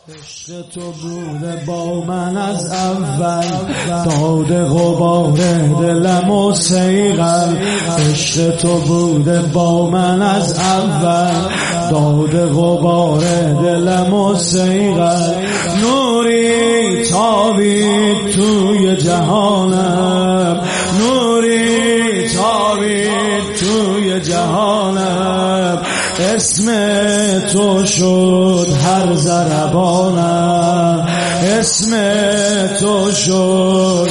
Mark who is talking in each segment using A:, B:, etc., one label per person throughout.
A: عشق تو بوده با من از اول، داده غبار دلم و سیغل. عشق تو بوده با من از اول، داده غبار دلم و سیغل. نوری تابید توی جهانم، نوری تابید توی جهانم. اسم تو شد هر ضربانم، اسم تو شد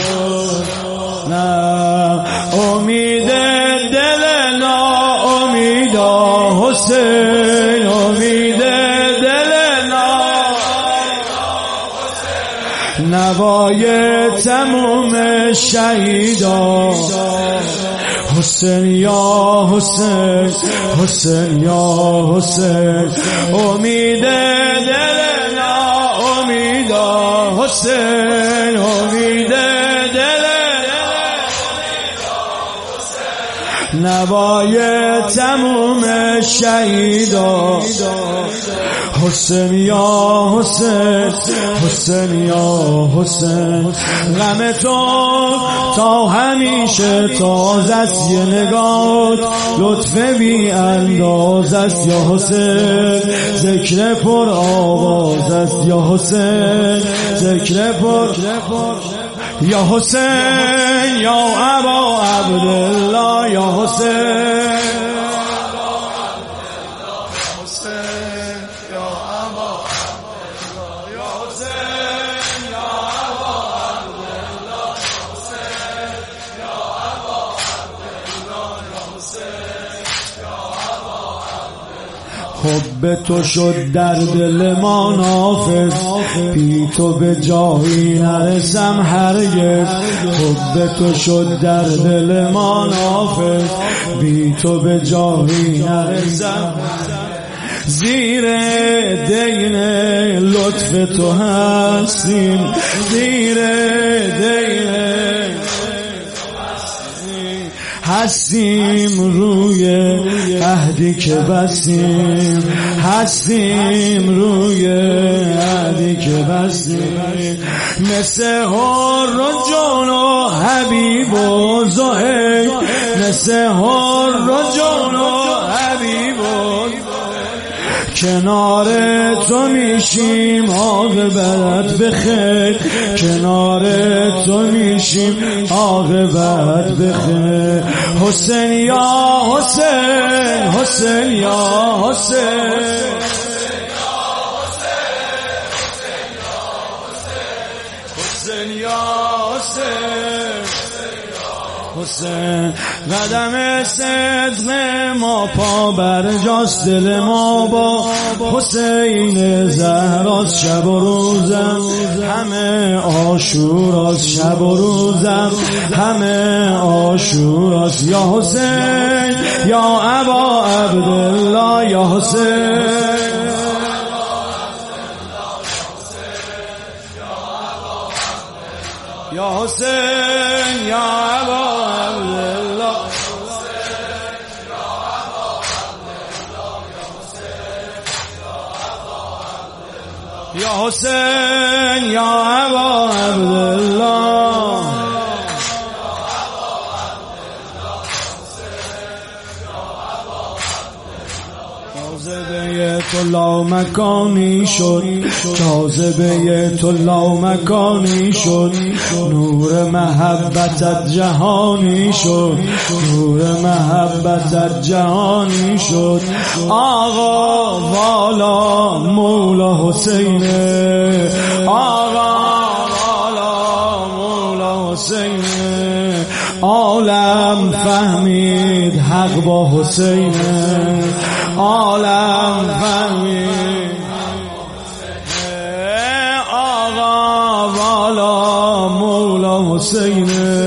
A: نه امید دل نا امیدا حسین، امید دل نا نوای تموم شهیدا. حسین یا حسین، حسین یا حسین، امید دلنا امیدا حسین، امید دلنا نوای تموم شهیدا. حسین یا حسین، حسین یا حسین، غم تو تا همیشه تازه است، یه نگاه لطف بی انداز است یا حسین. ذکر پر آواز است یا حسین، ذکر پر یا حسین، یا ابا عبدالله، یا حسین، حب تو شد در دل ما نافذ، بی تو به جایی نرسم هرگز. حب تو شد در دل ما نافذ، بی تو به جایی نرسم. زیر دین لطف تو هستیم، زیر دین هستیم، روی عهدی که بستیم، هستیم روی عهدی که بستیم. مثل هر و جان و حبیب و زهیر، مثل هر و جان و حبیب و کنار تو میشیم عاقبت بخیر، کنار تو میشیم عاقبت بخیر. حسین یا حسین، حسین یا حسین، حسین یا حسین، حسین. قدم صدق ما پا بر جاست، دل ما با حسین زهراست. شب و روزم همه عاشوراست، شب و روزم همه عاشوراست. یا حسین یا ابا عبدالله، یا حسین، یا حسین یا ابا عبدالله، یا حسین یا ابا عبدالله. جاذبه تو لامکانی شد، جاذبه تو لامکانی شد. نور محبتت جهانی شد، نور محبتت جهانی شد. آقا والا مولا حسین، آقا والا مولا حسین. عالم فهمید حق با حسین، عالم فهمید. آقا والا مولا حسین،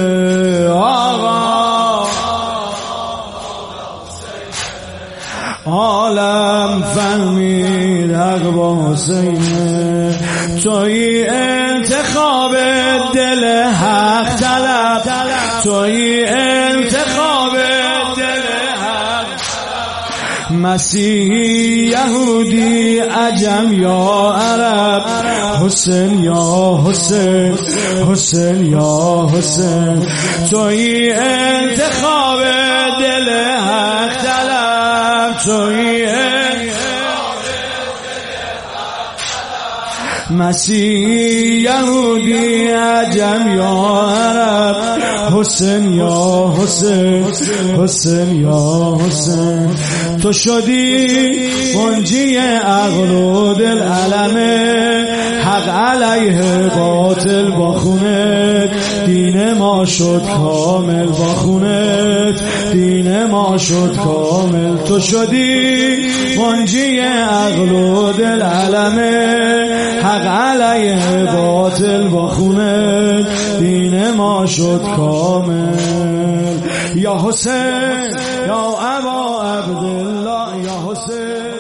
A: آقا عالم فهمید حق با حسین. توی انتخاب دل حق طلب، توی انتخاب دل حق مسیحی یهودی عجم یا عرب حسین یا حسین حسین یا حسین توی انتخاب دل حق طلب توی مسیحی یهودی عجم یا عرب حسین یا حسین حسین یا حسین تو شدی منجی عقل و دل علمه حق علیه باطل با خونت دین ما شد کامل با خونت دین ما شد کامل تو شدی منجی عقل و دل علمه حق علیه باطل با خونت دین ما شد کامل یا حسین یا ابا عبدالله یا حسین